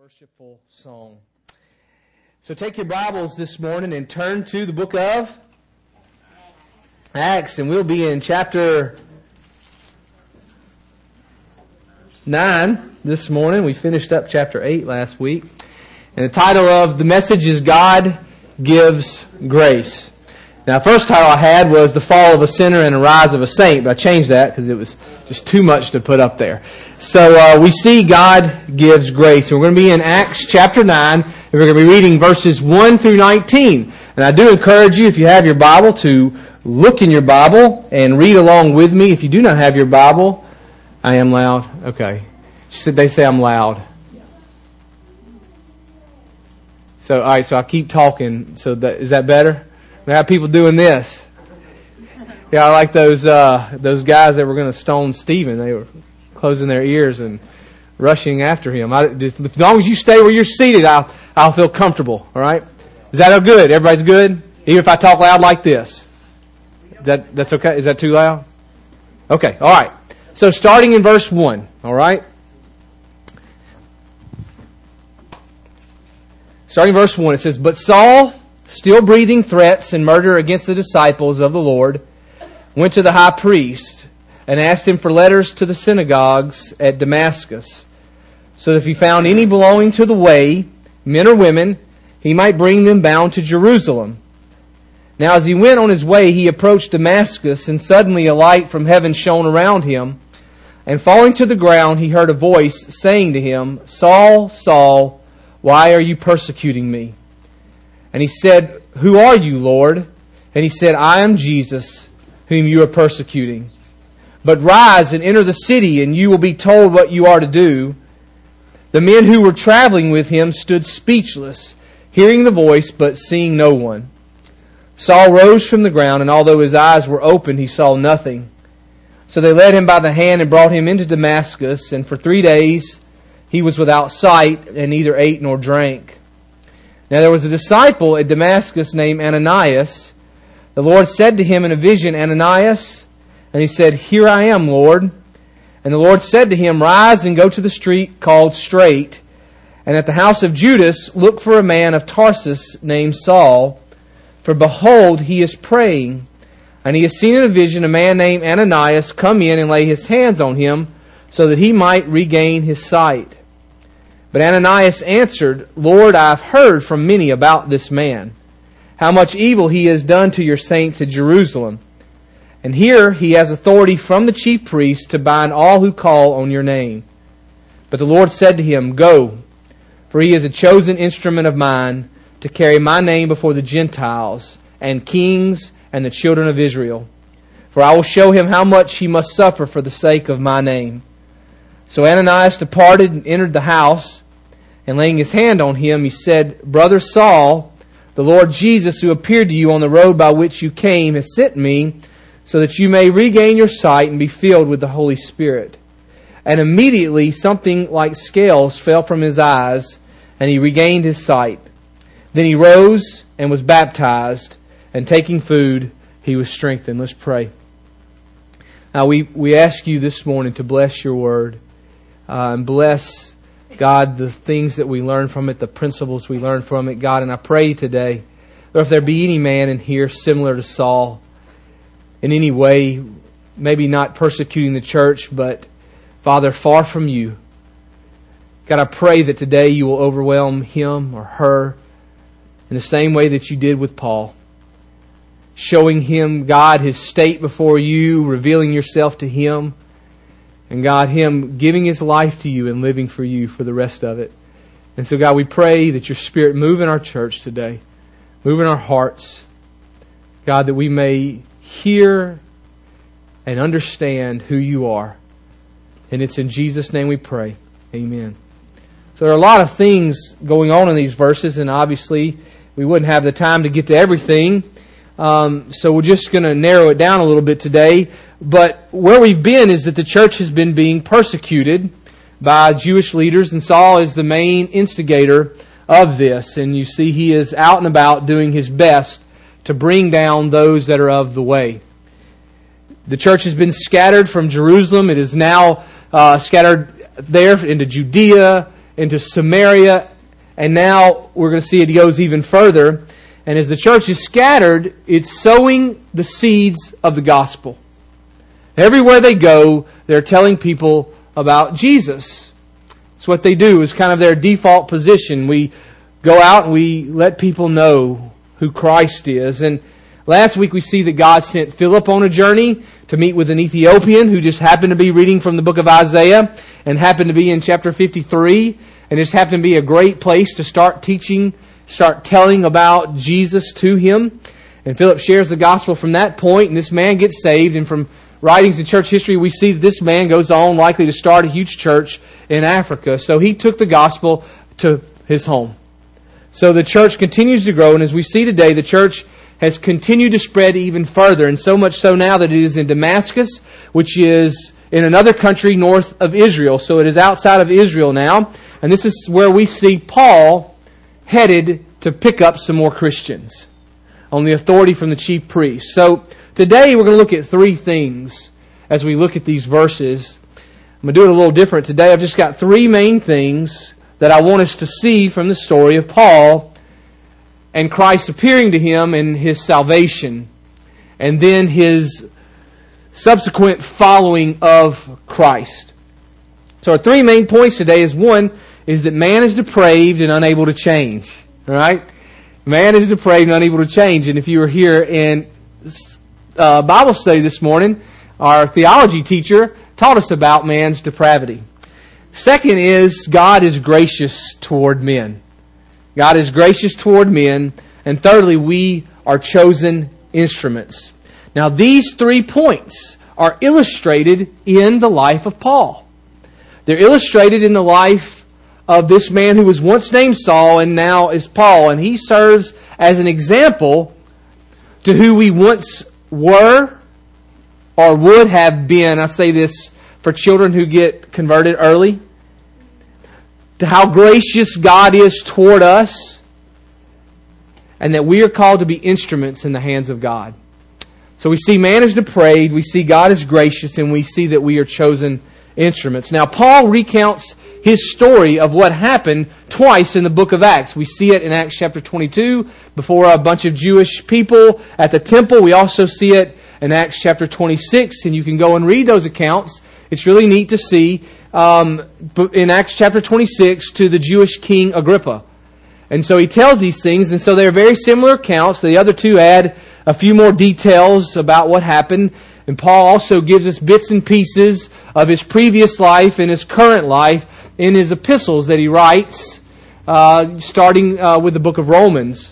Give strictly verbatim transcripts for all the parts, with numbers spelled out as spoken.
Worshipful song. So take your Bibles this morning and turn to the book of Acts, and we'll be in chapter nine this morning. We finished up chapter eight last week. And the title of the message is God Gives Grace. Now, the first title I had was The Fall of a Sinner and the Rise of a Saint, but I changed that because it was just too much to put up there. So uh, we see God gives grace. And we're going to be in Acts chapter nine, and we're going to be reading verses one through nineteen. And I do encourage you, if you have your Bible, to look in your Bible and read along with me. If you do not have your Bible, I am loud. Okay. She said they say I'm loud. So, all right, so I keep talking. So that, is that better? We have people doing this. Yeah, I like those uh, those guys that were going to stone Stephen. They were closing their ears and rushing after him. I, as long as you stay where you're seated, I'll I'll feel comfortable. All right? Is that all good? Everybody's good? Even if I talk loud like this, that that's okay. Is that too loud? Okay. All right. So starting in verse one. All right. Starting in verse one, it says, "But Saul, still breathing threats and murder against the disciples of the Lord, went to the high priest and asked him for letters to the synagogues at Damascus, so that if he found any belonging to the way, men or women, he might bring them bound to Jerusalem. Now as he went on his way, he approached Damascus, and suddenly a light from heaven shone around him. And falling to the ground, he heard a voice saying to him, 'Saul, Saul, why are you persecuting me?' And he said, 'Who are you, Lord?' And he said, 'I am Jesus, whom you are persecuting. But rise and enter the city, and you will be told what you are to do.' The men who were traveling with him stood speechless, hearing the voice, but seeing no one. Saul rose from the ground, and although his eyes were open, he saw nothing. So they led him by the hand and brought him into Damascus, and for three days he was without sight, and neither ate nor drank. Now there was a disciple at Damascus named Ananias. The Lord said to him in a vision, 'Ananias?' And he said, 'Here I am, Lord.' And the Lord said to him, 'Rise and go to the street called Straight, and at the house of Judas look for a man of Tarsus named Saul, for behold, he is praying. And he has seen in a vision a man named Ananias come in and lay his hands on him, so that he might regain his sight.' But Ananias answered, 'Lord, I have heard from many about this man, how much evil he has done to your saints at Jerusalem. And here he has authority from the chief priests to bind all who call on your name.' But the Lord said to him, 'Go, for he is a chosen instrument of mine to carry my name before the Gentiles and kings and the children of Israel. For I will show him how much he must suffer for the sake of my name.' So Ananias departed and entered the house, and laying his hand on him, he said, 'Brother Saul, the Lord Jesus, who appeared to you on the road by which you came, has sent me, so that you may regain your sight and be filled with the Holy Spirit.' And immediately something like scales fell from his eyes, and he regained his sight. Then he rose and was baptized, and taking food, he was strengthened." Let's pray. Now we, we ask you this morning to bless your word, uh, and bless, God, the things that we learn from it, the principles we learn from it, God. And I pray today, Lord, if there be any man in here similar to Saul, in any way, maybe not persecuting the church, but, Father, far from you, God, I pray that today you will overwhelm him or her in the same way that you did with Paul, showing him, God, his state before you, revealing yourself to him, and God, him giving his life to you and living for you for the rest of it. And so, God, we pray that your Spirit move in our church today, move in our hearts, God, that we may hear and understand who you are. And it's in Jesus' name we pray. Amen. So there are a lot of things going on in these verses, and obviously we wouldn't have the time to get to everything. Um, so we're just going to narrow it down a little bit today. But where we've been is that the church has been being persecuted by Jewish leaders, and Saul is the main instigator of this. And you see he is out and about doing his best to bring down those that are of the way. The church has been scattered from Jerusalem. It is now uh, scattered there into Judea into Samaria, and now we're going to see it goes even further. And as the church is scattered, it's sowing the seeds of the gospel. Everywhere they go, they're telling people about Jesus. It's what they do. It's kind of their default position. We go out and we let people know who Christ is. And last week we see that God sent Philip on a journey to meet with an Ethiopian who just happened to be reading from the book of Isaiah and happened to be in chapter fifty-three. And this happened to be a great place to start teaching, start telling about Jesus to him. And Philip shares the gospel from that point, and this man gets saved. And from writings in church history, we see that this man goes on likely to start a huge church in Africa. So he took the gospel to his home. So the church continues to grow, and as we see today, the church has continued to spread even further, and so much so now that it is in Damascus, which is in another country north of Israel. So it is outside of Israel now, and this is where we see Paul headed to pick up some more Christians on the authority from the chief priest. So today we're going to look at three things as we look at these verses. I'm going to do it a little different today. I've just got three main things that I want us to see from the story of Paul and Christ appearing to him in his salvation, and then his subsequent following of Christ. So our three main points today is, one, is that man is depraved and unable to change. All right? Man is depraved and unable to change. And if you were here in uh, Bible study this morning, our theology teacher taught us about man's depravity. Second is, God is gracious toward men. God is gracious toward men. And thirdly, we are chosen instruments. Now, these three points are illustrated in the life of Paul. They're illustrated in the life of this man who was once named Saul and now is Paul. And he serves as an example to who we once were or would have been. I say this for children who get converted early. To how gracious God is toward us, and that we are called to be instruments in the hands of God. So we see man is depraved, we see God is gracious, and we see that we are chosen instruments. Now Paul recounts his story of what happened twice in the book of Acts. We see it in Acts chapter twenty-two before a bunch of Jewish people at the temple. We also see it in Acts chapter twenty-six, and you can go and read those accounts. It's really neat to see um, in Acts chapter twenty-six to the Jewish king Agrippa. And so he tells these things, and so they're very similar accounts. The other two add a few more details about what happened. And Paul also gives us bits and pieces of his previous life and his current life in his epistles that he writes, uh, starting uh, with the book of Romans.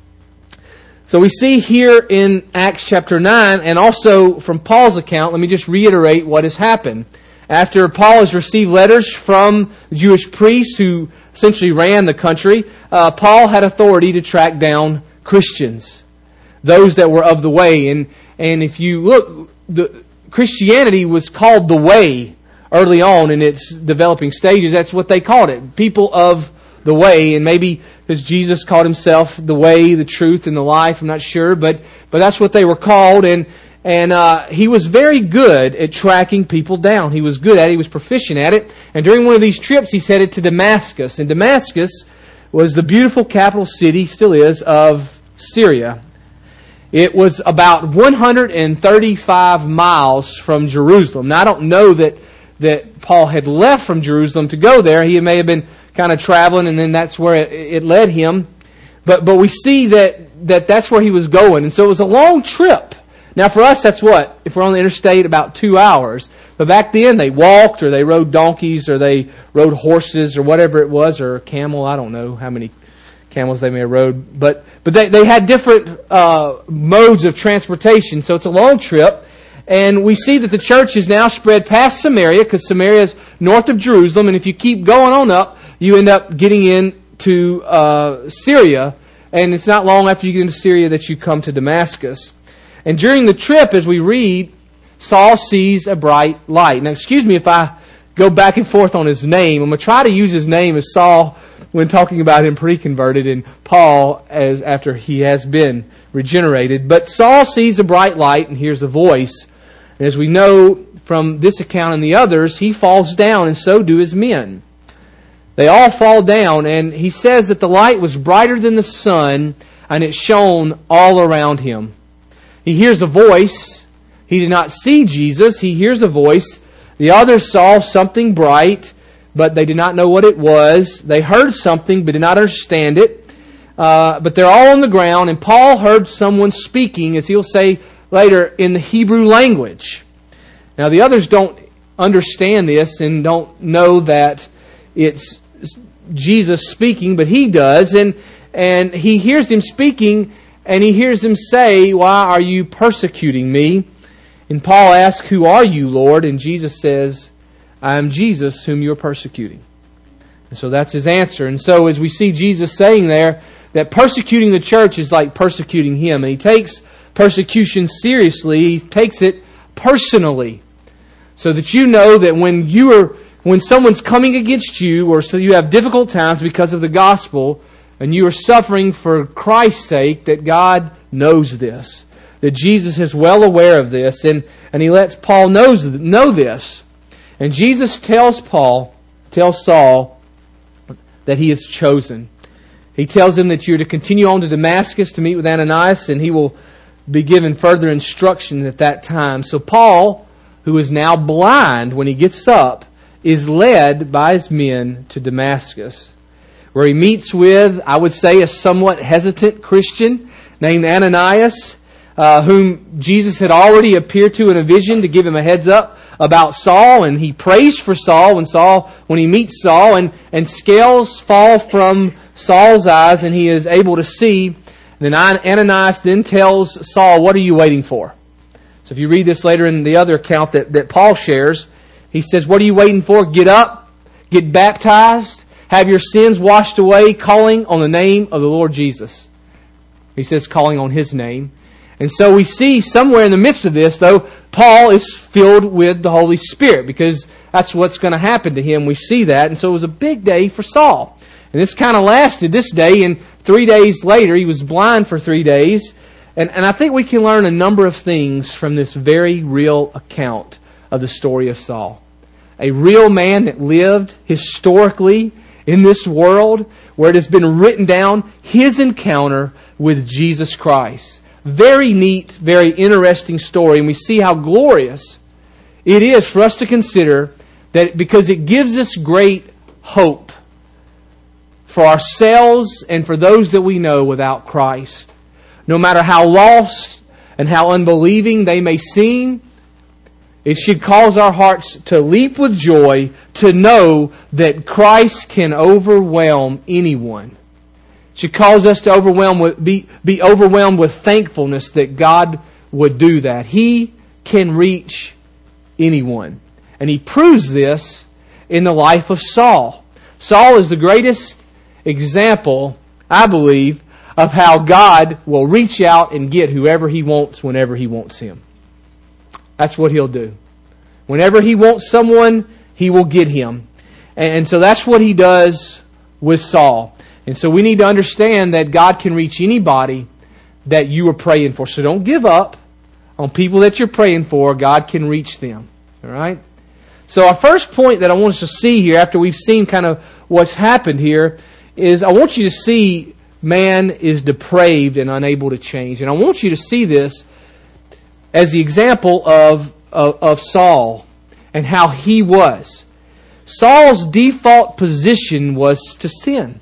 So we see here in Acts chapter nine, and also from Paul's account, let me just reiterate what has happened. After Paul has received letters from Jewish priests who essentially ran the country, uh, Paul had authority to track down Christians, those that were of the way. And and if you look, the Christianity was called the way early on in its developing stages. That's what they called it, people of the way. And maybe because Jesus called himself the way, the truth, and the life, I'm not sure, but but that's what they were called. And And uh, he was very good at tracking people down. He was good at it. He was proficient at it. And during one of these trips, he's headed to Damascus. And Damascus was the beautiful capital city, still is, of Syria. It was about one hundred thirty-five miles from Jerusalem. Now, I don't know that, that Paul had left from Jerusalem to go there. He may have been kind of traveling, and then that's where it, it led him. But but we see that, that that's where he was going. And so it was a long trip. Now for us, that's what? If we're on the interstate, about two hours. But back then, they walked, or they rode donkeys, or they rode horses, or whatever it was, or a camel. I don't know how many camels they may have rode. But but they, they had different uh, modes of transportation. So it's a long trip. And we see that the church is now spread past Samaria, because Samaria is north of Jerusalem. And if you keep going on up, you end up getting into uh, Syria. And it's not long after you get into Syria that you come to Damascus. And during the trip, as we read, Saul sees a bright light. Now, excuse me if I go back and forth on his name. I'm going to try to use his name as Saul when talking about him pre-converted, and Paul as after he has been regenerated. But Saul sees a bright light and hears a voice. And as we know from this account and the others, he falls down, and so do his men. They all fall down, and he says that the light was brighter than the sun, and it shone all around him. He hears a voice. He did not see Jesus. He hears a voice. The others saw something bright, but they did not know what it was. They heard something, but did not understand it. Uh, but they're all on the ground, and Paul heard someone speaking, as he'll say later, in the Hebrew language. Now, the others don't understand this and don't know that it's Jesus speaking, but he does, and and he hears him speaking, and he hears him say, "Why are you persecuting me?" And Paul asks, "Who are you, Lord?" And Jesus says, "I am Jesus whom you are persecuting." And so that's his answer. And so as we see Jesus saying there, that persecuting the church is like persecuting him. And he takes persecution seriously. He takes it personally. So that you know that when you are, when someone's coming against you, or so you have difficult times because of the gospel, and you are suffering for Christ's sake, that God knows this. That Jesus is well aware of this, and, and he lets Paul knows, know this. And Jesus tells Paul, tells Saul, that he is chosen. He tells him that you're to continue on to Damascus to meet with Ananias, and he will be given further instruction at that time. So Paul, who is now blind when he gets up, is led by his men to Damascus, where he meets with, I would say, a somewhat hesitant Christian named Ananias, uh, whom Jesus had already appeared to in a vision to give him a heads up about Saul, and he prays for Saul when Saul, when he meets Saul, and, and scales fall from Saul's eyes, and he is able to see. And then Ananias then tells Saul, "What are you waiting for?" So if you read this later in the other account that, that Paul shares, he says, "What are you waiting for? Get up, get baptized, have your sins washed away, calling on the name of the Lord Jesus." He says calling on His name. And so we see somewhere in the midst of this, though, Paul is filled with the Holy Spirit, because that's what's going to happen to him. We see that. And so it was a big day for Saul. And this kind of lasted this day, and three days later, he was blind for three days. And, and I think we can learn a number of things from this very real account of the story of Saul. A real man that lived historically in this world, where it has been written down his encounter with Jesus Christ. Very neat, very interesting story, and we see how glorious it is for us to consider that, because it gives us great hope for ourselves and for those that we know without Christ. No matter how lost and how unbelieving they may seem, it should cause our hearts to leap with joy to know that Christ can overwhelm anyone. It should cause us to overwhelm with, be, be overwhelmed with thankfulness that God would do that. He can reach anyone. And He proves this in the life of Saul. Saul is the greatest example, I believe, of how God will reach out and get whoever He wants whenever He wants him. That's what He'll do. Whenever He wants someone, He will get him. And so that's what He does with Saul. And so we need to understand that God can reach anybody that you are praying for. So don't give up on people that you're praying for. God can reach them. All right? So our first point that I want us to see here, after we've seen kind of what's happened here, is I want you to see man is depraved and unable to change. And I want you to see this as the example of, of, of Saul and how he was. Saul's default position was to sin.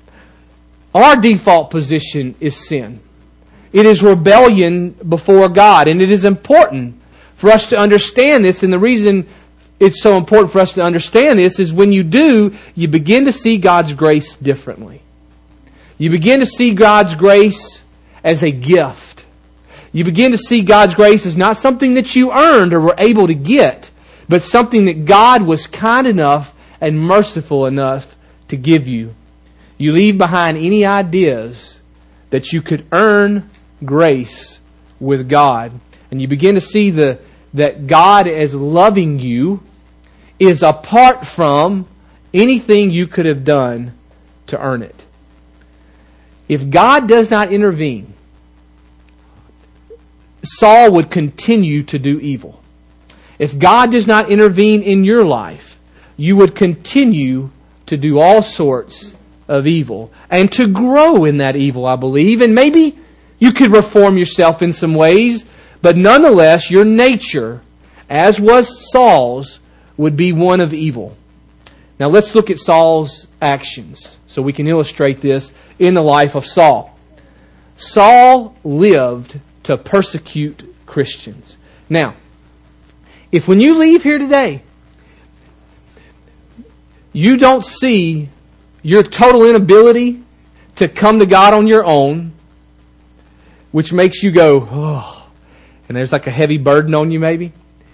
Our default position is sin. It is rebellion before God. And it is important for us to understand this. And the reason it's so important for us to understand this is when you do, you begin to see God's grace differently. You begin to see God's grace as a gift. You begin to see God's grace as not something that you earned or were able to get, but something that God was kind enough and merciful enough to give you. You leave behind any ideas that you could earn grace with God. And you begin to see the that God, as loving you, is apart from anything you could have done to earn it. If God does not intervene, Saul would continue to do evil. If God does not intervene in your life, you would continue to do all sorts of evil and to grow in that evil, I believe. And maybe you could reform yourself in some ways, but nonetheless, your nature, as was Saul's, would be one of evil. Now let's look at Saul's actions so we can illustrate this in the life of Saul. Saul lived to persecute Christians. Now, if when you leave here today, you don't see your total inability to come to God on your own, which makes you go, oh, and there's like a heavy burden on you maybe,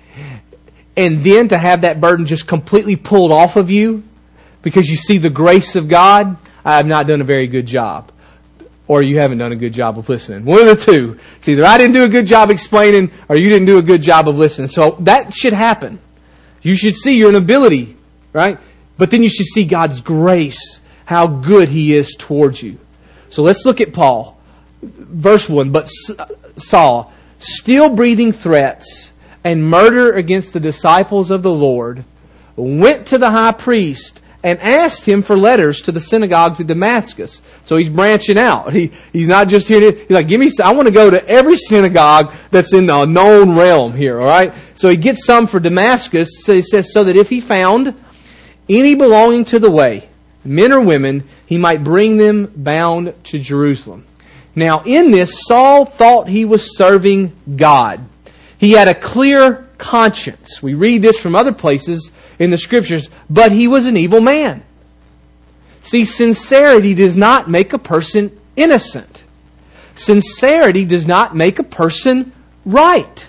and then to have that burden just completely pulled off of you because you see the grace of God, I have not done a very good job. Or you haven't done a good job of listening. One of the two. It's either I didn't do a good job explaining or you didn't do a good job of listening. So that should happen. You should see your inability, right? But then you should see God's grace, how good He is towards you. So let's look at Paul. Verse one, but Saul, still breathing threats and murder against the disciples of the Lord, went to the high priest and asked him for letters to the synagogues of Damascus. So he's branching out. He He's not just here to, he's like, give me, I want to go to every synagogue that's in the known realm here, all right? So he gets some for Damascus. So he says, so that if he found any belonging to the way, men or women, he might bring them bound to Jerusalem. Now in this, Saul thought he was serving God. He had a clear conscience. We read this from other places in the Scriptures, but he was an evil man. See, sincerity does not make a person innocent. Sincerity does not make a person right.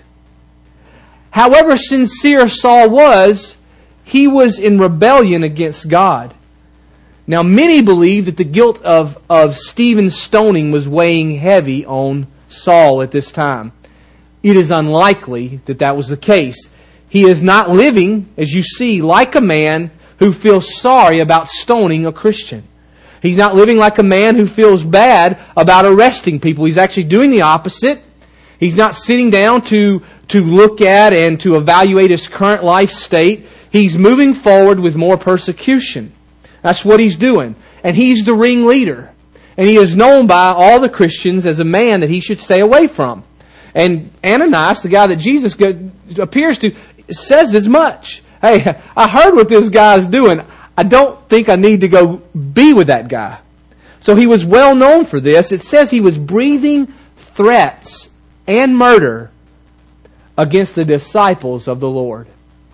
However sincere Saul was, he was in rebellion against God. Now, many believe that the guilt of, of Stephen's stoning was weighing heavy on Saul at this time. It is unlikely that that was the case. He is not living, as you see, like a man who feels sorry about stoning a Christian. He's not living like a man who feels bad about arresting people. He's actually doing the opposite. He's not sitting down to, to look at and to evaluate his current life state. He's moving forward with more persecution. That's what he's doing. And he's the ringleader. And he is known by all the Christians as a man that he should stay away from. And Ananias, the guy that Jesus appears to, says as much. Hey, I heard what this guy's doing. I don't think I need to go be with that guy. So he was well known for this. It says he was breathing threats and murder against the disciples of the Lord.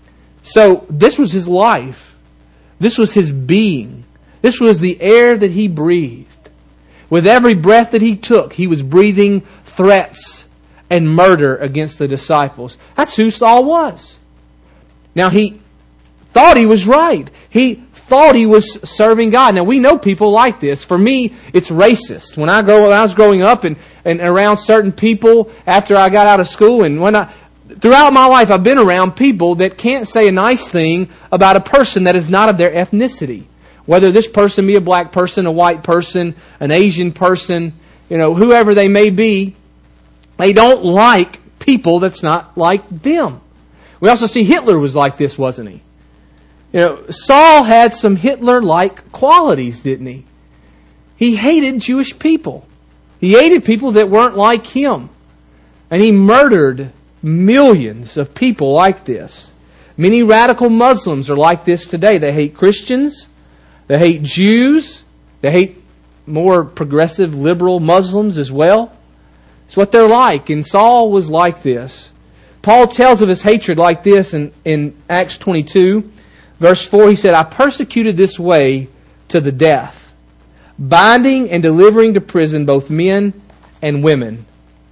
So this was his life. This was his being. This was the air that he breathed. With every breath that he took, he was breathing threats and murder against the disciples. That's who Saul was. Now, he thought he was right. He thought he was serving God. Now, we know people like this. For me, it's racist. When I grow, when I was growing up and, and around certain people after I got out of school, and when I, throughout my life, I've been around people that can't say a nice thing about a person that is not of their ethnicity. Whether this person be a black person, a white person, an Asian person, you know, whoever they may be, they don't like people that's not like them. We also see Hitler was like this, wasn't he? You know, Saul had some Hitler-like qualities, didn't he? He hated Jewish people. He hated people that weren't like him. And he murdered millions of people like this. Many radical Muslims are like this today. They hate Christians. They hate Jews. They hate more progressive, liberal Muslims as well. It's what they're like. And Saul was like this. Paul tells of his hatred like this in, in Acts twenty-two. Verse four, he said, I persecuted this way to the death, binding and delivering to prison both men and women.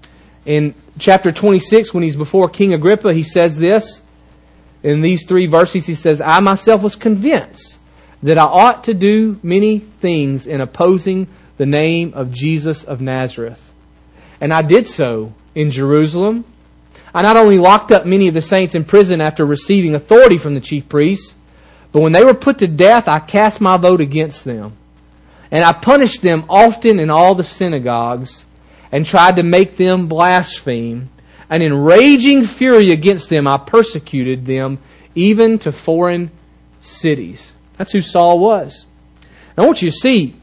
In chapter twenty-six, when he's before King Agrippa, he says this. In these three verses, he says, I myself was convinced that I ought to do many things in opposing the name of Jesus of Nazareth. And I did so in Jerusalem. I not only locked up many of the saints in prison after receiving authority from the chief priests, but when they were put to death, I cast my vote against them. And I punished them often in all the synagogues and tried to make them blaspheme. And in raging fury against them, I persecuted them even to foreign cities. That's who Saul was. I want you to see,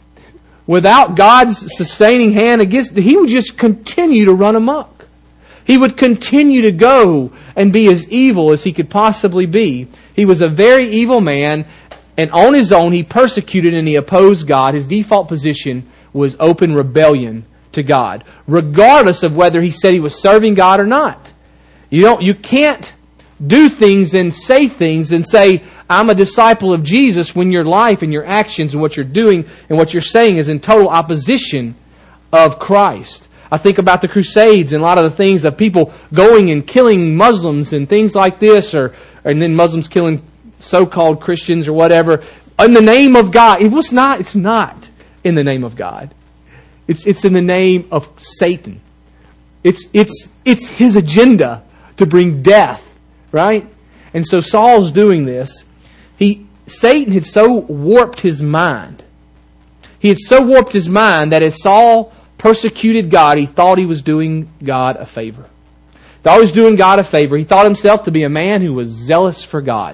without God's sustaining hand against, he would just continue to run amok. He would continue to go and be as evil as he could possibly be. He was a very evil man, and on his own he persecuted and he opposed God. His default position was open rebellion to God, regardless of whether he said he was serving God or not. You don't, you can't do things and say things and say, I'm a disciple of Jesus, when your life and your actions and what you're doing and what you're saying is in total opposition of Christ. I think about the Crusades and a lot of the things of people going and killing Muslims and things like this, or and then Muslims killing so-called Christians or whatever in the name of God. It was not. It's not in the name of God. It's it's in the name of Satan. It's it's it's his agenda to bring death, right? And so Saul's doing this. He Satan had so warped his mind. He had so warped his mind that as Saul persecuted God, he thought he was doing God a favor. Thought he was doing God a favor. He thought himself to be a man who was zealous for God.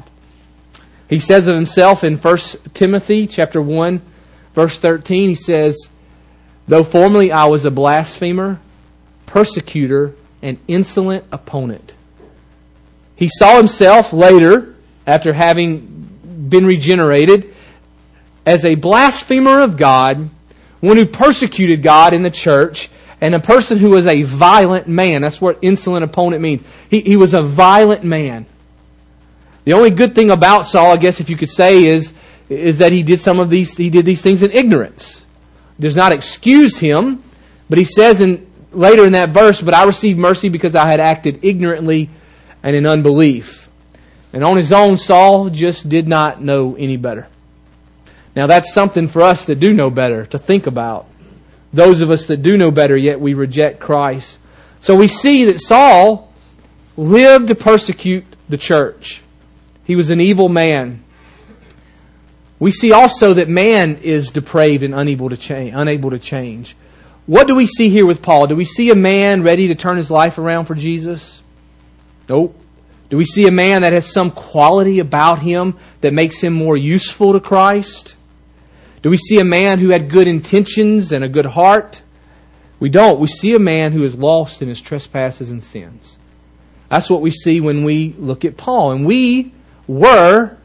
He says of himself in First Timothy chapter one, verse thirteen, he says, though formerly I was a blasphemer, persecutor, and insolent opponent. He saw himself later, after having been regenerated, as a blasphemer of God, one who persecuted God in the church, and a person who was a violent man. That's what insolent opponent means. He, he was a violent man. The only good thing about Saul, I guess if you could say, is, is that he did some of these, he did these things in ignorance. It does not excuse him, but he says in later in that verse, but I received mercy because I had acted ignorantly and in unbelief. And on his own, Saul just did not know any better. Now that's something for us that do know better to think about. Those of us that do know better, yet we reject Christ. So we see that Saul lived to persecute the church. He was an evil man. We see also that man is depraved and unable to change. Unable to change. What do we see here with Paul? Do we see a man ready to turn his life around for Jesus? Nope. Do we see a man that has some quality about him that makes him more useful to Christ? Do we see a man who had good intentions and a good heart? We don't. We see a man who is lost in his trespasses and sins. That's what we see when we look at Paul. And we were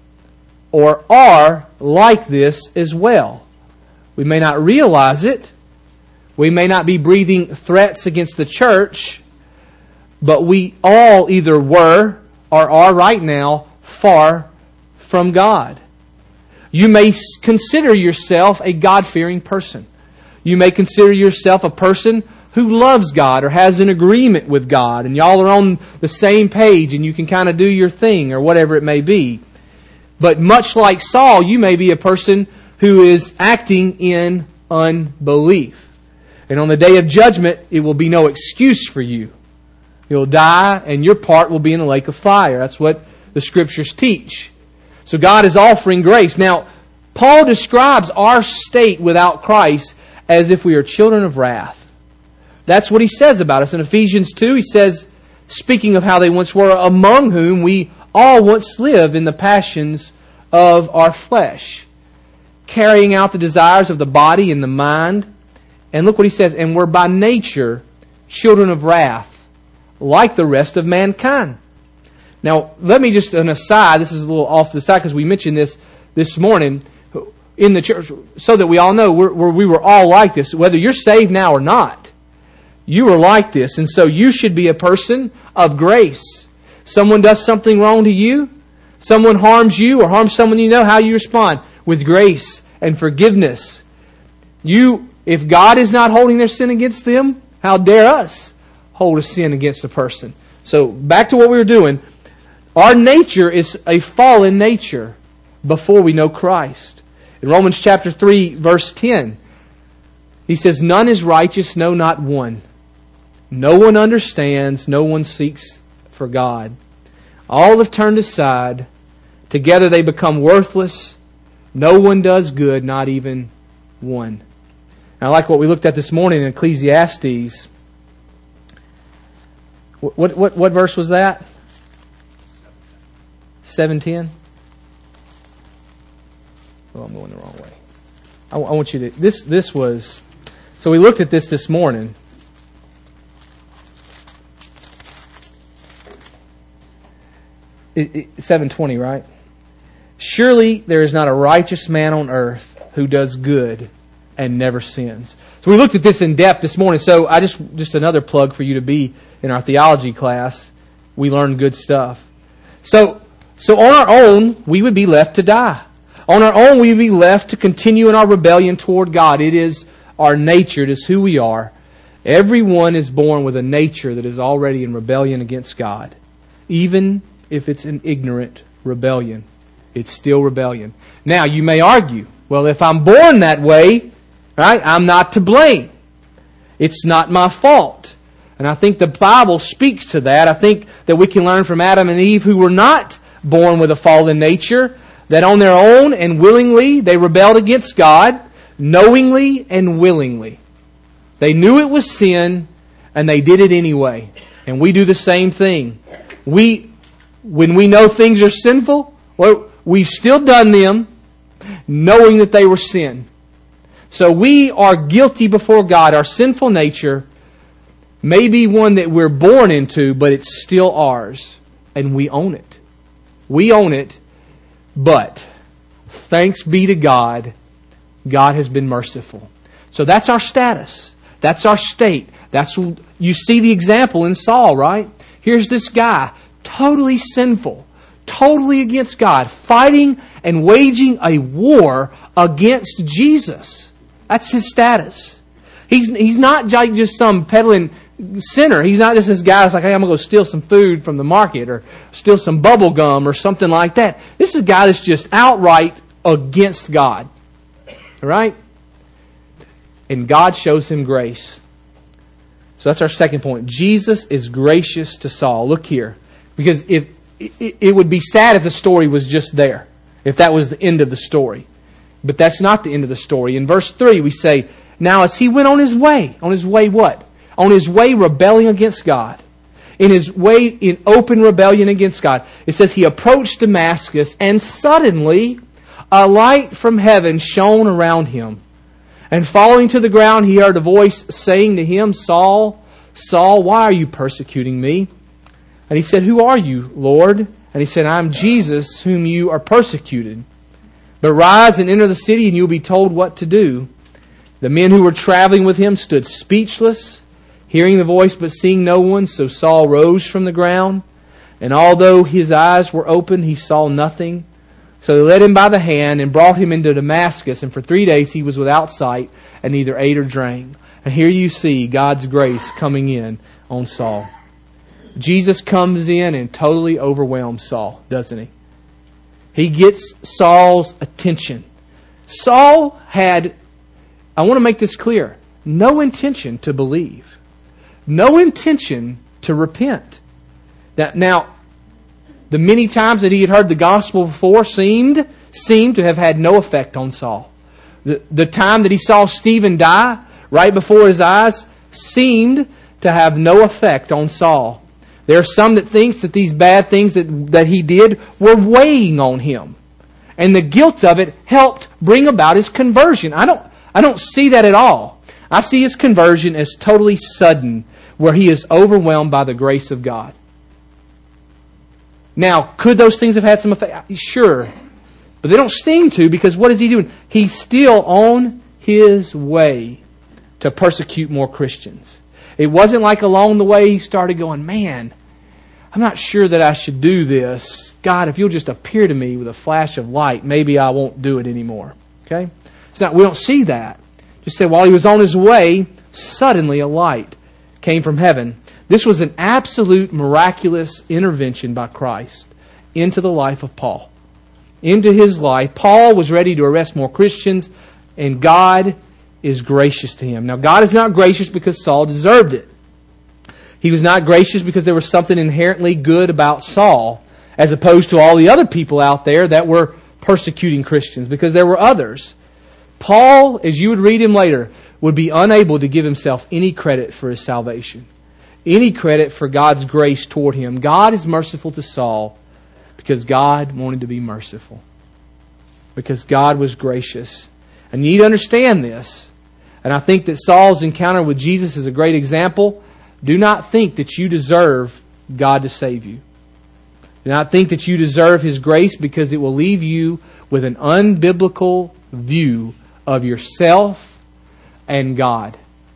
or are like this as well. We may not realize it. We may not be breathing threats against the church, but we all either were or are right now far from God. You may consider yourself a God-fearing person. You may consider yourself a person who loves God or has an agreement with God, and y'all are on the same page and you can kind of do your thing or whatever it may be. But much like Saul, you may be a person who is acting in unbelief. And on the day of judgment, it will be no excuse for you. You'll die and your part will be in the lake of fire. That's what the Scriptures teach. So God is offering grace. Now, Paul describes our state without Christ as if we are children of wrath. That's what he says about us. In Ephesians two, he says, speaking of how they once were, among whom we all once lived in the passions of our flesh, carrying out the desires of the body and the mind. And look what he says, and we're by nature children of wrath, like the rest of mankind. Now, let me just, an aside, this is a little off the side because we mentioned this this morning in the church, so that we all know we're, we're, we were all like this. Whether you're saved now or not, you were like this. And so you should be a person of grace. Someone does something wrong to you, someone harms you or harms someone you know, how you respond? With grace and forgiveness. You, if God is not holding their sin against them, how dare us hold a sin against a person? So back to what we were doing. Our nature is a fallen nature before we know Christ. In Romans chapter three, verse ten, he says, none is righteous, no, not one. No one understands, no one seeks for God. All have turned aside. Together they become worthless. No one does good, not even one. And I like what we looked at this morning in Ecclesiastes. What, what, what verse was that? seven ten? Oh, I'm going the wrong way. I, I want you to... This, this was... So we looked at this this morning. It, it, seven twenty, right? Surely there is not a righteous man on earth who does good and never sins. So we looked at this in depth this morning. So I just just another plug for you to be in our theology class. We learned good stuff. So so on our own, we would be left to die. On our own, we would be left to continue in our rebellion toward God. It is our nature. It is who we are. Everyone is born with a nature that is already in rebellion against God. Even if it's an ignorant rebellion, it's still rebellion. Now, you may argue, well, if I'm born that way, right, I'm not to blame. It's not my fault. And I think the Bible speaks to that. I think that we can learn from Adam and Eve, who were not born with a fallen nature, that on their own and willingly they rebelled against God, knowingly and willingly. They knew it was sin, and they did it anyway. And we do the same thing. We, when we know things are sinful, well, we've still done them, knowing that they were sin. So we are guilty before God. Our sinful nature may be one that we're born into, but it's still ours. And we own it. We own it, but thanks be to God, God has been merciful. So that's our status. That's our state. That's you see the example in Saul, right? Here's this guy, totally sinful, totally against God, fighting and waging a war against Jesus. That's his status. He's he's not just some peddling sinner. He's not just this guy that's like, hey, I'm going to go steal some food from the market or steal some bubble gum or something like that. This is a guy that's just outright against God. All right? And God shows him grace. So that's our second point. Jesus is gracious to Saul. Look here. Because if it, it would be sad if the story was just there. If that was the end of the story. But that's not the end of the story. In verse three we say, now as he went on his way, on his way what? On his way rebelling against God. In his way in open rebellion against God. It says he approached Damascus and suddenly a light from heaven shone around him. And falling to the ground, he heard a voice saying to him, Saul, Saul, why are you persecuting me? And he said, who are you, Lord? And he said, I am Jesus, whom you are persecuted. But rise and enter the city, and you will be told what to do. The men who were traveling with him stood speechless, hearing the voice but seeing no one. So Saul rose from the ground, and although his eyes were open, he saw nothing. So they led him by the hand and brought him into Damascus. And for three days he was without sight and neither ate or drank. And here you see God's grace coming in on Saul. Jesus comes in and totally overwhelms Saul, doesn't he? He gets Saul's attention. Saul had, I want to make this clear, no intention to believe. No intention to repent. Now, now the many times that he had heard the gospel before seemed seemed to have had no effect on Saul. The, the time that he saw Stephen die right before his eyes seemed to have no effect on Saul. There are some that think that these bad things that, that he did were weighing on him. And the guilt of it helped bring about his conversion. I don't, I don't see that at all. I see his conversion as totally sudden, where he is overwhelmed by the grace of God. Now, could those things have had some effect? Sure. But they don't seem to, because what is he doing? He's still on his way to persecute more Christians. It wasn't like along the way he started going, man, I'm not sure that I should do this. God, if you'll just appear to me with a flash of light, maybe I won't do it anymore. Okay? It's not, we don't see that. Just say, while he was on his way, suddenly a light came from heaven. This was an absolute miraculous intervention by Christ into the life of Paul. Into his life. Paul was ready to arrest more Christians, and God is gracious to him. Now, God is not gracious because Saul deserved it. He was not gracious because there was something inherently good about Saul, as opposed to all the other people out there that were persecuting Christians, because there were others. Paul, as you would read him later, would be unable to give himself any credit for his salvation. Any credit for God's grace toward him. God is merciful to Saul because God wanted to be merciful. because God was gracious. And you need to understand this. And I think that Saul's encounter with Jesus is a great example. Do not think that you deserve God to save you. Do not think that you deserve His grace, because it will leave you with an unbiblical view of yourself and God.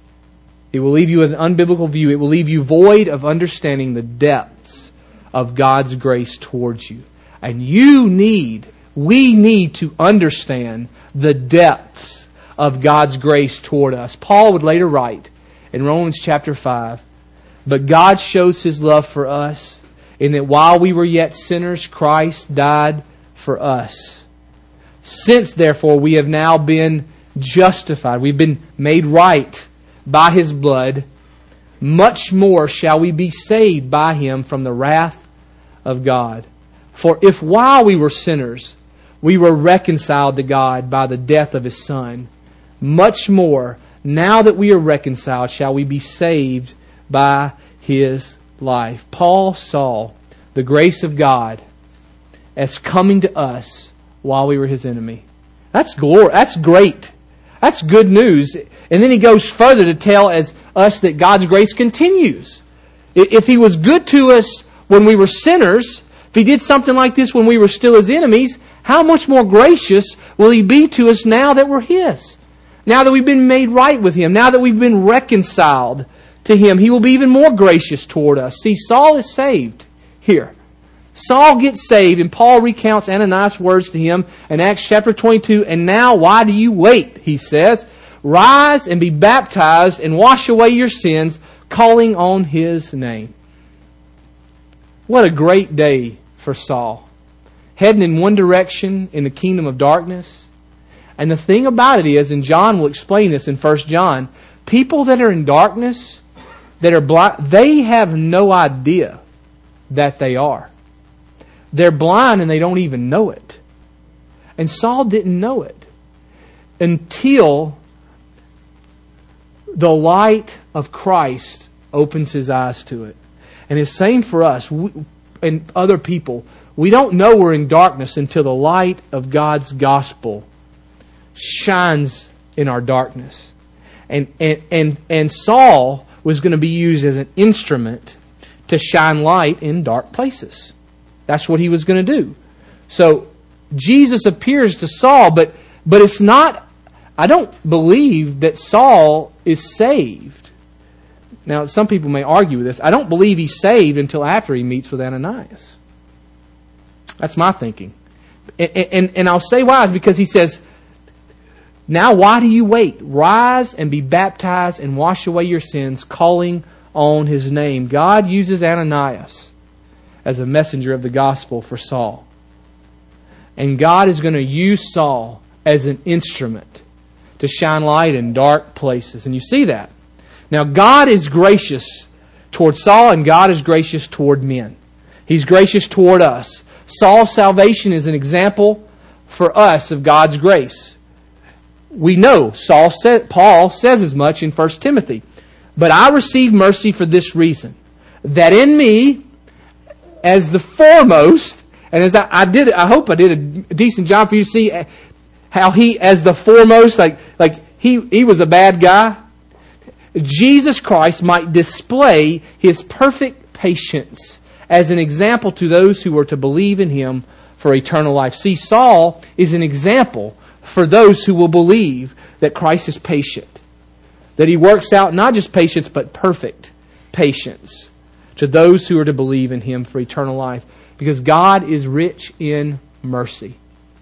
It will leave you with an unbiblical view. It will leave you void of understanding the depths of God's grace towards you. And you need, we need to understand the depths of God's grace toward us. Paul would later write in Romans chapter five, "But God shows His love for us in that while we were yet sinners, Christ died for us. Since therefore we have now been justified, we've been made right by His blood, much more shall we be saved by Him from the wrath of God. For if while we were sinners, we were reconciled to God by the death of His Son, much more, now that we are reconciled, shall we be saved by His life." Paul saw the grace of God as coming to us while we were His enemy. That's glory. That's great. That's good news. And then he goes further to tell as us that God's grace continues. If He was good to us when we were sinners, if He did something like this when we were still His enemies, how much more gracious will He be to us now that we're His? Now that we've been made right with Him, now that we've been reconciled to Him, He will be even more gracious toward us. See, Saul is saved here. Saul gets saved, and Paul recounts Ananias' words to him in Acts chapter twenty-two. "And now, why do you wait?" he says. "Rise and be baptized and wash away your sins, calling on His name." What a great day for Saul. Heading in one direction in the kingdom of darkness. And the thing about it is, and John will explain this in First John, people that are in darkness, that are blind, they have no idea that they are. They're blind and they don't even know it. And Saul didn't know it until the light of Christ opens his eyes to it. And it's the same for us we, and other people. We don't know we're in darkness until the light of God's gospel shines in our darkness. And, and, and, and Saul was going to be used as an instrument to shine light in dark places. That's what he was going to do. So Jesus appears to Saul, but but it's not, I don't believe that Saul is saved. Now, some people may argue with this. I don't believe he's saved until after he meets with Ananias. That's my thinking. And, and, and I'll say why. It's because he says, "Now why do you wait? Rise and be baptized and wash away your sins, calling on His name." God uses Ananias as a messenger of the gospel for Saul. And God is going to use Saul as an instrument to shine light in dark places. And you see that. Now, God is gracious toward Saul, and God is gracious toward men. He's gracious toward us. Saul's salvation is an example for us of God's grace. We know, Saul said, Paul says as much in First Timothy. "But I received mercy for this reason, that in me, as the foremost," and as I, I did, I hope I did a decent job for you to see how he, as the foremost, like like he he was a bad guy. Jesus Christ might display His perfect patience as an example to those who were to believe in Him for eternal life. See, Saul is an example for those who will believe that Christ is patient, that He works out not just patience but perfect patience to those who are to believe in Him for eternal life. Because God is rich in mercy.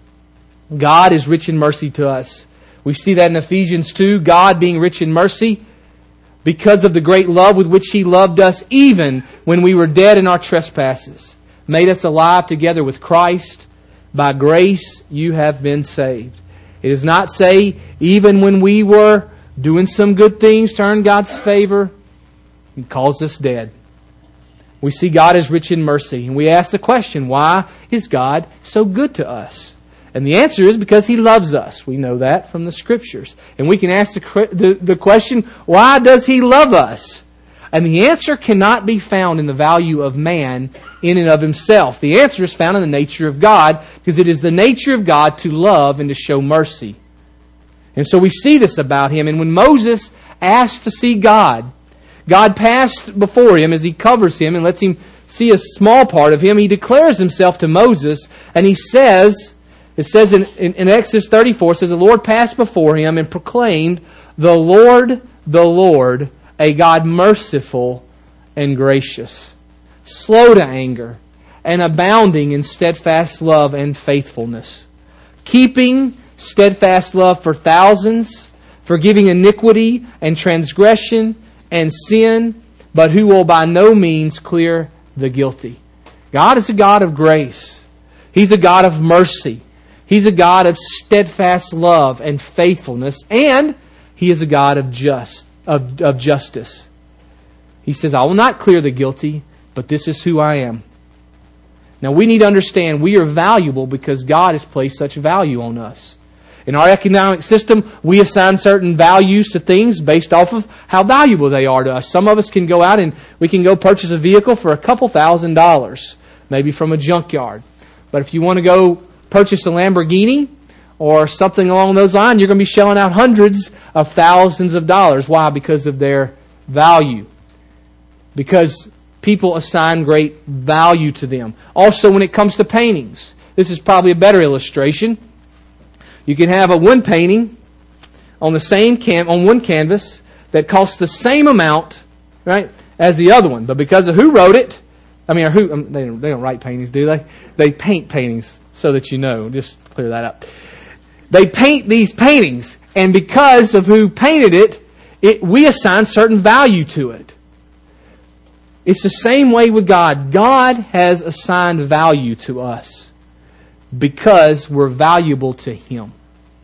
God is rich in mercy to us. We see that in Ephesians two. God being rich in mercy because of the great love with which He loved us, even when we were dead in our trespasses, made us alive together with Christ. By grace you have been saved. It does not say even when we were doing some good things to earn God's favor, He calls us dead. We see God is rich in mercy. And we ask the question, why is God so good to us? And the answer is because He loves us. We know that from the Scriptures. And we can ask the, the, the question, why does He love us? And the answer cannot be found in the value of man in and of himself. The answer is found in the nature of God, because it is the nature of God to love and to show mercy. And so we see this about Him. And when Moses asked to see God, God passed before him as He covers him and lets him see a small part of Him. He declares Himself to Moses, and He says, it says in, in, in Exodus thirty-four, it says, the Lord passed before him and proclaimed, the Lord, the Lord, a God merciful and gracious, slow to anger, and abounding in steadfast love and faithfulness, keeping steadfast love for thousands, forgiving iniquity and transgression and sin, but who will by no means clear the guilty. God is a God of grace. He's a God of mercy. He's a God of steadfast love and faithfulness, and He is a God of just of, of justice. He says, I will not clear the guilty, but this is who I am. Now we need to understand we are valuable because God has placed such value on us. In our economic system, we assign certain values to things based off of how valuable they are to us. Some of us can go out and we can go purchase a vehicle for a couple thousand dollars, maybe from a junkyard. But if you want to go purchase a Lamborghini or something along those lines, you're going to be shelling out hundreds of thousands of dollars. Why? Because of their value. Because people assign great value to them. Also, when it comes to paintings, this is probably a better illustration. You can have a one painting on the same cam on one canvas that costs the same amount, right, as the other one, but because of who wrote it, I mean, or who um, they don't, they don't write paintings, do they? They paint paintings, so that you know. Just clear that up. They paint these paintings, and because of who painted it, it we assign certain value to it. It's the same way with God. God has assigned value to us because we're valuable to Him.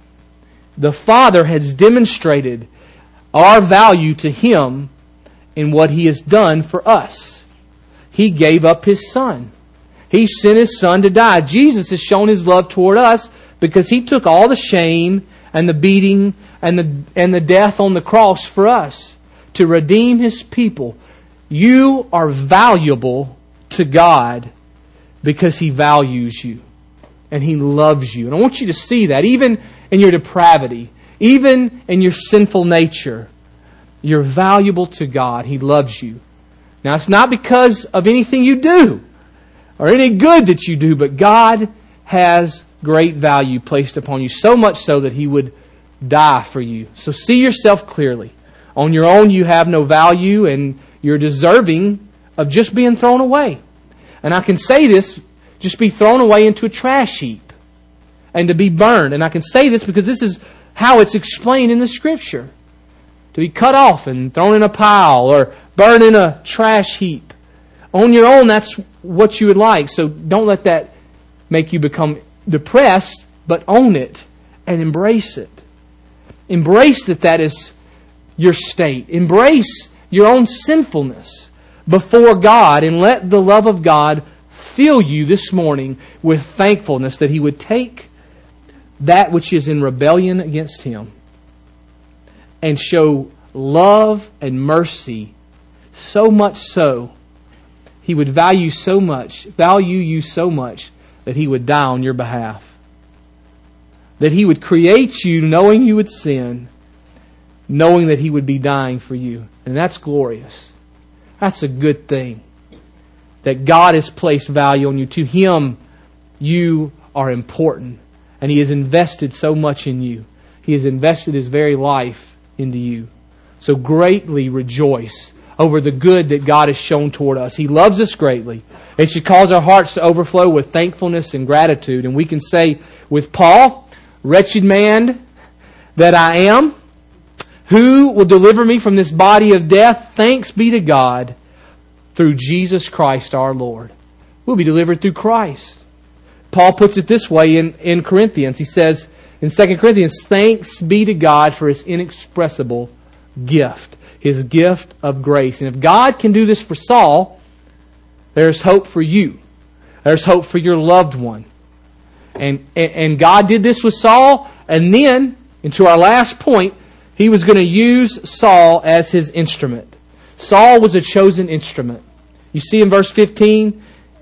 The Father has demonstrated our value to Him in what He has done for us. He gave up His Son. He sent His Son to die. Jesus has shown His love toward us because He took all the shame and the beating and the, and the death on the cross for us to redeem His people. You are valuable to God because He values you and He loves you. And I want you to see that even in your depravity, even in your sinful nature, you're valuable to God. He loves you. Now, it's not because of anything you do or any good that you do, but God has great value placed upon you, so much so that He would die for you. So see yourself clearly. On your own, you have no value and you're deserving of just being thrown away. And I can say this, just be thrown away into a trash heap and to be burned. And I can say this because this is how it's explained in the Scripture. To be cut off and thrown in a pile or burned in a trash heap. On your own, that's what you would like. So don't let that make you become depressed, but own it and embrace it. Embrace that that is your state. Embrace your own sinfulness before God and let the love of God fill you this morning with thankfulness that He would take that which is in rebellion against Him and show love and mercy, so much so He would value so much, value you so much that He would die on your behalf. That He would create you knowing you would sin, knowing that He would be dying for you. And that's glorious. That's a good thing. That God has placed value on you. To Him, you are important. And He has invested so much in you. He has invested His very life into you. So greatly rejoice over the good that God has shown toward us. He loves us greatly. It should cause our hearts to overflow with thankfulness and gratitude. And we can say with Paul, wretched man that I am, who will deliver me from this body of death? Thanks be to God through Jesus Christ our Lord. We'll be delivered through Christ. Paul puts it this way in, in Corinthians. He says in Second Corinthians, thanks be to God for His inexpressible gift. His gift of grace. And if God can do this for Saul, there's hope for you. There's hope for your loved one. And, and, and God did this with Saul. And then, into our last point, He was going to use Saul as His instrument. Saul was a chosen instrument. You see in verse fifteen,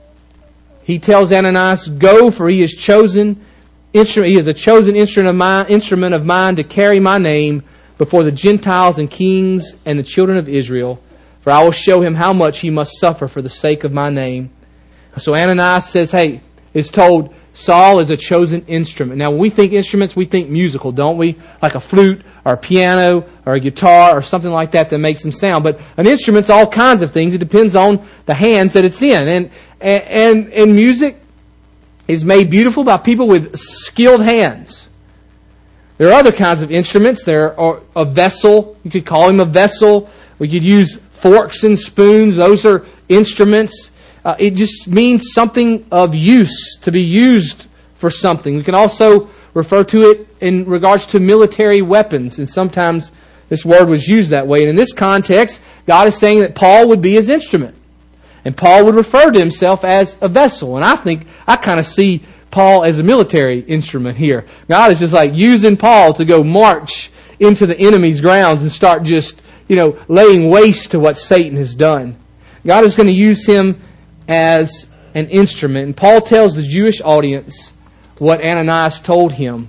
he tells Ananias, "Go, for he is chosen instrument. He is a chosen instrument of mine, instrument of mine to carry my name before the Gentiles and kings and the children of Israel. For I will show him how much he must suffer for the sake of my name." So Ananias says, "Hey," is told, Saul is a chosen instrument. Now, when we think instruments, we think musical, don't we? Like a flute or a piano or a guitar or something like that that makes them sound. But an instrument's all kinds of things. It depends on the hands that it's in. And and and music is made beautiful by people with skilled hands. There are other kinds of instruments. There are a vessel. You could call him a vessel. We could use forks and spoons. Those are instruments. Uh, it just means something of use, to be used for something. We can also refer to it in regards to military weapons, and sometimes this word was used that way. And in this context, God is saying that Paul would be his instrument. And Paul would refer to himself as a vessel. And I think, I kind of see Paul as a military instrument here. God is just like using Paul to go march into the enemy's grounds and start just, you know, laying waste to what Satan has done. God is going to use him as an instrument. And Paul tells the Jewish audience what Ananias told him.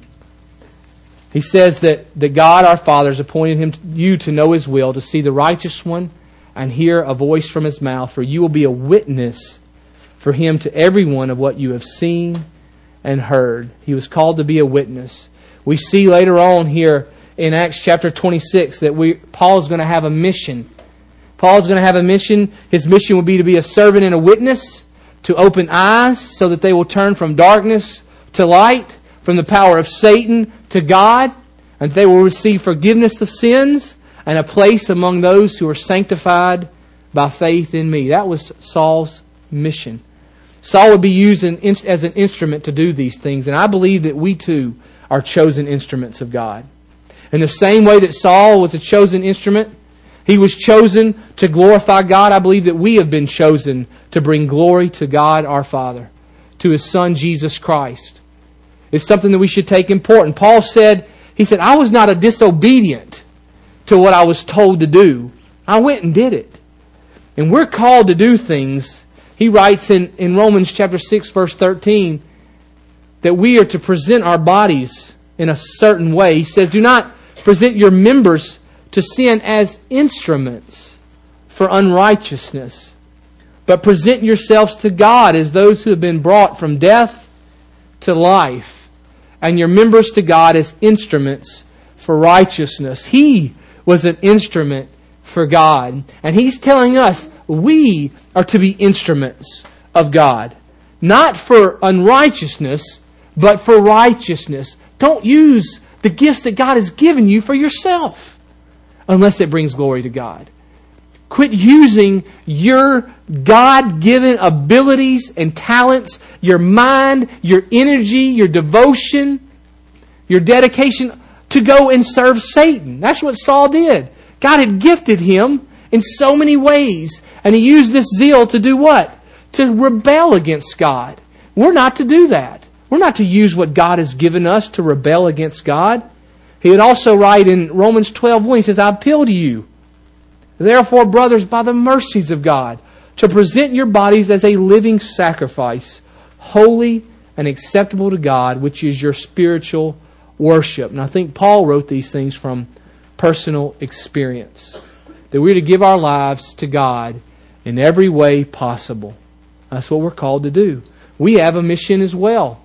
He says that, that God our Father has appointed him to, you to know His will, to see the righteous one and hear a voice from His mouth. For you will be a witness for Him to everyone of what you have seen and heard. He was called to be a witness. We see later on here in Acts chapter twenty-six that we Paul's going to have a mission. Paul's going to have a mission. His mission will be to be a servant and a witness, to open eyes so that they will turn from darkness to light, from the power of Satan to God, and they will receive forgiveness of sins and a place among those who are sanctified by faith in me. That was Saul's mission. Saul would be used in, as an instrument to do these things, and I believe that we too are chosen instruments of God. In the same way that Saul was a chosen instrument, he was chosen to glorify God. I believe that we have been chosen to bring glory to God our Father, to His Son Jesus Christ. It's something that we should take important. Paul said, he said, I was not a disobedient to what I was told to do. I went and did it. And we're called to do things. He writes in, in Romans chapter six, verse thirteen, that we are to present our bodies in a certain way. He says, do not present your members to sin as instruments for unrighteousness, but present yourselves to God as those who have been brought from death to life, and your members to God as instruments for righteousness. He was an instrument for God, and He's telling us we are to be instruments of God, not for unrighteousness, but for righteousness. Don't use the gifts that God has given you for yourself unless it brings glory to God. Quit using your God-given abilities and talents, your mind, your energy, your devotion, your dedication to go and serve Satan. That's what Saul did. God had gifted him in so many ways, and he used this zeal to do what? To rebel against God. We're not to do that. We're not to use what God has given us to rebel against God. He would also write in Romans twelve one, he says, I appeal to you, therefore, brothers, by the mercies of God, to present your bodies as a living sacrifice, holy and acceptable to God, which is your spiritual worship. And I think Paul wrote these things from personal experience, that we're to give our lives to God in every way possible. That's what we're called to do. We have a mission as well.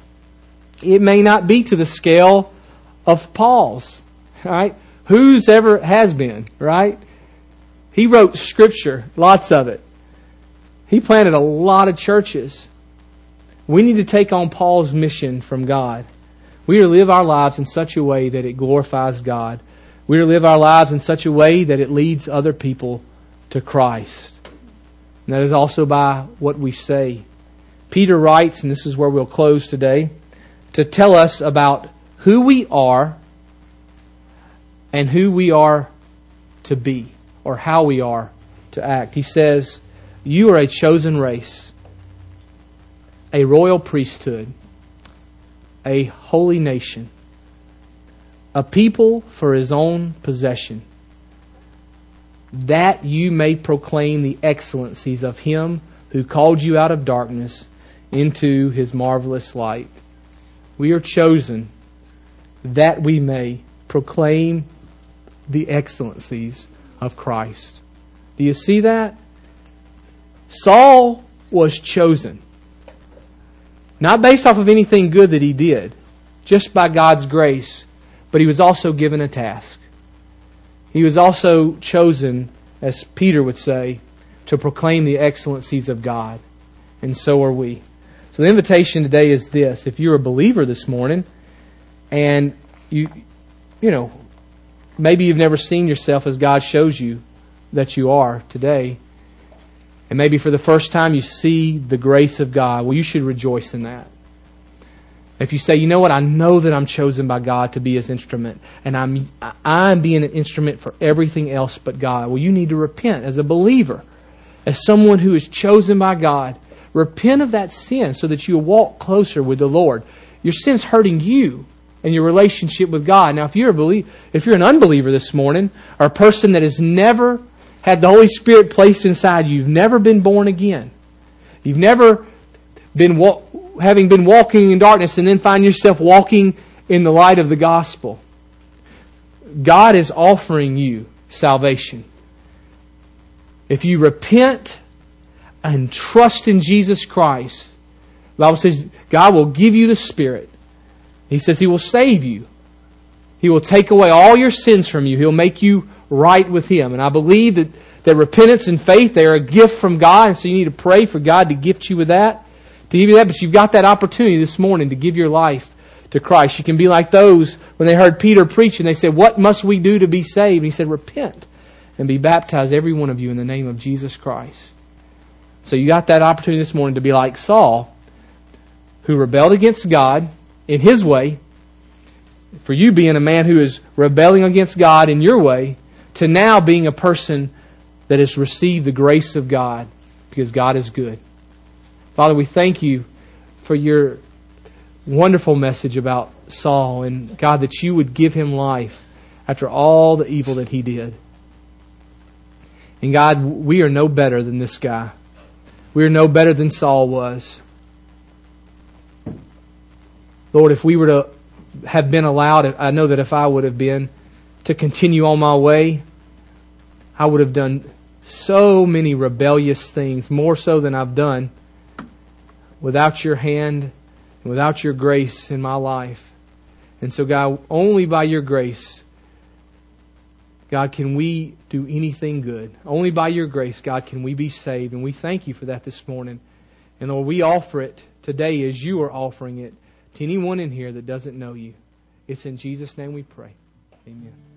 It may not be to the scale of Paul's, right? Whose ever has been, right? He wrote Scripture, lots of it. He planted a lot of churches. We need to take on Paul's mission from God. We are to live our lives in such a way that it glorifies God. We are to live our lives in such a way that it leads other people to Christ. And that is also by what we say. Peter writes, and this is where we'll close today, to tell us about who we are and who we are to be, or how we are to act. He says, you are a chosen race, a royal priesthood, a holy nation, a people for His own possession, that you may proclaim the excellencies of Him who called you out of darkness into His marvelous light. We are chosen that we may proclaim the excellencies of Christ. Do you see that? Saul was chosen. Not based off of anything good that he did, just by God's grace, but he was also given a task. He was also chosen, as Peter would say, to proclaim the excellencies of God. And so are we. So the invitation today is this. If you're a believer this morning, and you, you know, maybe you've never seen yourself as God shows you that you are today, and maybe for the first time you see the grace of God, well, you should rejoice in that. If you say, you know what, I know that I'm chosen by God to be His instrument, and I'm I'm being an instrument for everything else but God. Well, you need to repent as a believer, as someone who is chosen by God. Repent of that sin so that you walk closer with the Lord. Your sin's hurting you and your relationship with God. Now, if you're a believer, if you're an unbeliever this morning, or a person that has never had the Holy Spirit placed inside you, you've never been born again. You've never been wa- having been walking in darkness and then find yourself walking in the light of the gospel. God is offering you salvation. If you repent and trust in Jesus Christ, the Bible says God will give you the Spirit. He says He will save you. He will take away all your sins from you. He'll make you right with Him. And I believe that, that repentance and faith, they are a gift from God. And so you need to pray for God to gift you with that. To give you that. But you've got that opportunity this morning to give your life to Christ. You can be like those when they heard Peter preach and they said, what must we do to be saved? And he said, repent and be baptized, every one of you, in the name of Jesus Christ. So you got that opportunity this morning to be like Saul, who rebelled against God in his way, for you being a man who is rebelling against God in your way, to now being a person that has received the grace of God because God is good. Father, we thank You for Your wonderful message about Saul, and God, that You would give him life after all the evil that he did. And God, we are no better than this guy. We are no better than Saul was. Lord, if we were to have been allowed, I know that if I would have been, to continue on my way, I would have done so many rebellious things, more so than I've done, without Your hand and without Your grace in my life. And so, God, only by Your grace, God, can we do anything good. Only by Your grace, God, can we be saved. And we thank You for that this morning. And Lord, we offer it today as You are offering it to anyone in here that doesn't know You. It's in Jesus' name we pray. Amen.